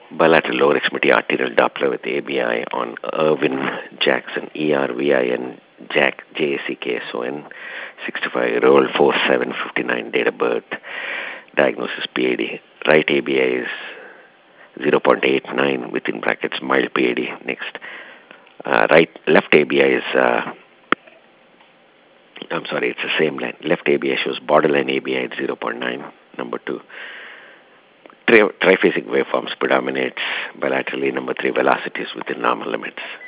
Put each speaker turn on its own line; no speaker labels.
bilateral lower extremity arterial Doppler with ABI on Irvin Jackson, ERVIN Jack, JACKSON, 65-year-old, 4/7/59, date of birth, diagnosis PAD. Right ABI is 0.89 within brackets, mild PAD. Next, left ABI is, I'm sorry, it's the same line. Left ABI shows borderline ABI at 0.9. Number 2, triphasic waveforms predominates bilaterally. Number 3, velocities within normal limits.